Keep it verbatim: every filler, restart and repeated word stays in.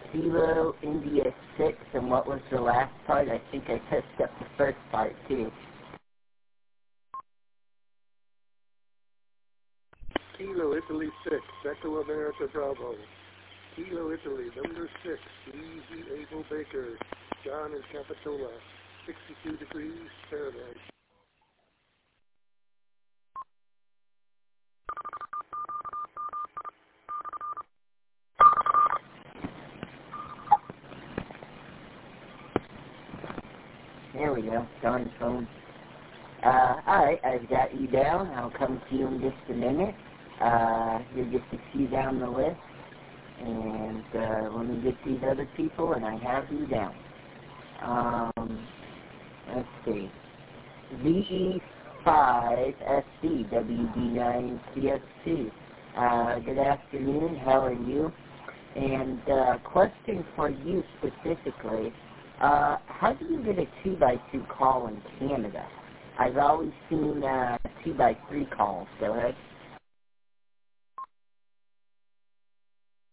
Kilo India six, and what was the last part? I think I touched up the first part, too. Kilo Italy six, Echo America Bravo. Kilo Italy, number six, Easy Able Baker, John in Capitola, sixty-two degrees Fahrenheit. There we go, John's phone. Uh, alright, I've got you down. I'll come to you in just a minute. Uh, you're just a few down the list. And uh, let me get these other people, and I have you down. Um, let's see. V E five S C, W D nine C S two. Uh, good afternoon, how are you? And uh, question for you specifically, uh, how do you get a two by two call in Canada? I've always seen uh, two by three calls. Go ahead.